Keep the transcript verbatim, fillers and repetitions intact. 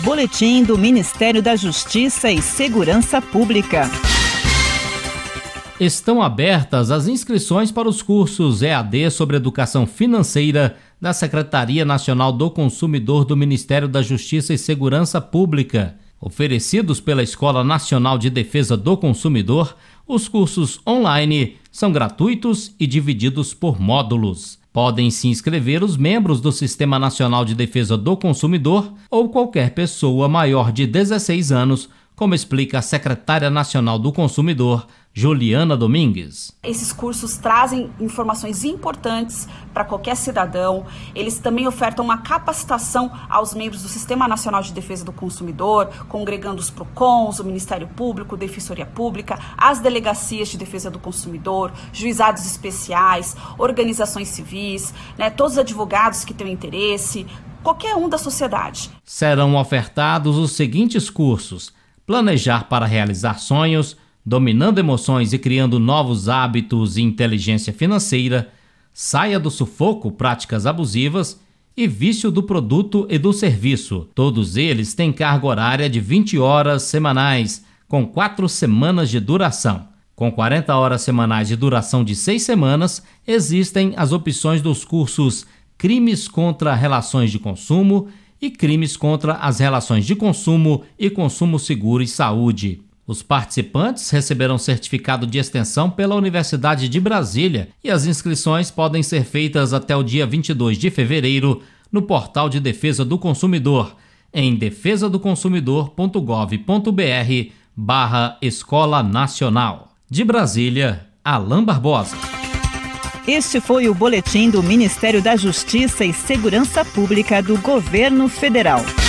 Boletim do Ministério da Justiça e Segurança Pública. Estão abertas as inscrições para os cursos E A D sobre Educação Financeira da Secretaria Nacional do Consumidor do Ministério da Justiça e Segurança Pública. Oferecidos pela Escola Nacional de Defesa do Consumidor, os cursos online são gratuitos e divididos por módulos. Podem se inscrever os membros do Sistema Nacional de Defesa do Consumidor ou qualquer pessoa maior de dezesseis anos, como explica a secretária nacional do Consumidor, Juliana Domingues. Esses cursos trazem informações importantes para qualquer cidadão. Eles também ofertam uma capacitação aos membros do Sistema Nacional de Defesa do Consumidor, congregando os PROCONs, o Ministério Público, a Defensoria Pública, as delegacias de defesa do consumidor, juizados especiais, organizações civis, né, todos os advogados que tenham interesse, qualquer um da sociedade. Serão ofertados os seguintes cursos: Planejar para realizar sonhos, Dominando emoções e criando novos hábitos e inteligência financeira, Saia do sufoco, práticas abusivas e Vício do produto e do serviço. Todos eles têm carga horária de vinte horas semanais, com quatro semanas de duração. Com quarenta horas semanais de duração de seis semanas, existem as opções dos cursos Crimes contra Relações de Consumo e Crimes contra as Relações de Consumo e Consumo Seguro e Saúde. Os participantes receberão certificado de extensão pela Universidade de Brasília e as inscrições podem ser feitas até o dia vinte e dois de fevereiro no Portal de Defesa do Consumidor, em defesa do consumidor ponto gov ponto br barra Escola Nacional. De Brasília, Alain Barbosa. Este foi o Boletim do Ministério da Justiça e Segurança Pública do Governo Federal.